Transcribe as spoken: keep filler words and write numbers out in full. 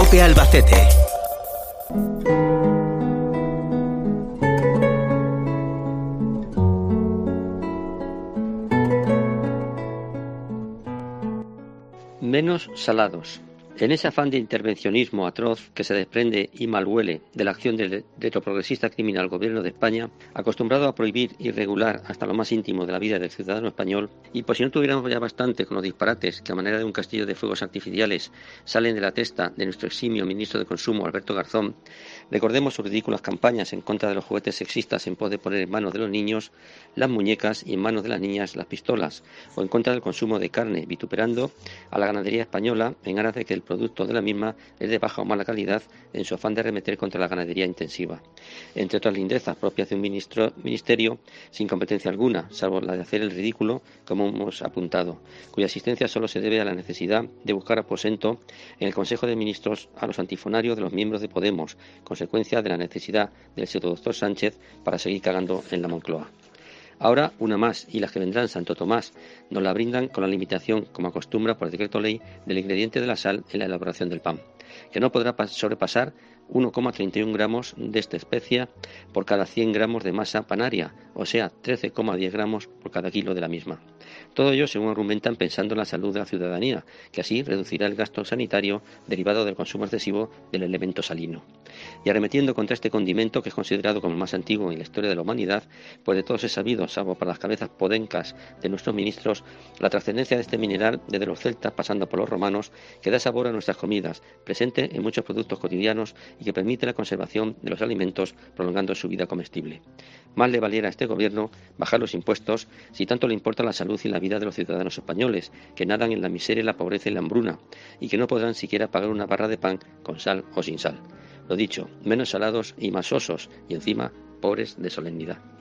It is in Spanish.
COPE Albacete. Menos salados. En ese afán de intervencionismo atroz que se desprende y mal huele de la acción del retroprogresista criminal Gobierno de España, acostumbrado a prohibir y regular hasta lo más íntimo de la vida del ciudadano español, y por si no tuviéramos ya bastante con los disparates que a manera de un castillo de fuegos artificiales salen de la testa de nuestro eximio ministro de Consumo, Alberto Garzón, recordemos sus ridículas campañas en contra de los juguetes sexistas en pos de poner en manos de los niños las muñecas y en manos de las niñas las pistolas, o en contra del consumo de carne, vituperando a la ganadería española en aras de que el producto de la misma es de baja o mala calidad en su afán de arremeter contra la ganadería intensiva. Entre otras lindezas propias de un ministro, ministerio sin competencia alguna, salvo la de hacer el ridículo, como hemos apuntado, cuya existencia solo se debe a la necesidad de buscar aposento en el Consejo de Ministros a los antifonarios de los miembros de Podemos, consecuencia de la necesidad del pseudodoctor Sánchez para seguir cagando en la Moncloa. Ahora una más, y las que vendrán, Santo Tomás, nos la brindan con la limitación, como acostumbra por decreto ley, del ingrediente de la sal en la elaboración del pan, que no podrá sobrepasar uno coma treinta y uno gramos de esta especia por cada cien gramos de masa panaria, o sea, trece coma diez gramos por cada kilo de la misma. Todo ello, según argumentan, pensando en la salud de la ciudadanía, que así reducirá el gasto sanitario derivado del consumo excesivo del elemento salino. Y arremetiendo contra este condimento, que es considerado como el más antiguo en la historia de la humanidad, pues de todos es sabido, salvo para las cabezas podencas de nuestros ministros, la trascendencia de este mineral desde los celtas pasando por los romanos, que da sabor a nuestras comidas, presente en muchos productos cotidianos y que permite la conservación de los alimentos prolongando su vida comestible. Más le valiera a este gobierno bajar los impuestos si tanto le importa la salud y la vida de los ciudadanos españoles, que nadan en la miseria, la pobreza y la hambruna, y que no podrán siquiera pagar una barra de pan con sal o sin sal. Lo dicho, menos salados y más osos, y encima pobres de solemnidad.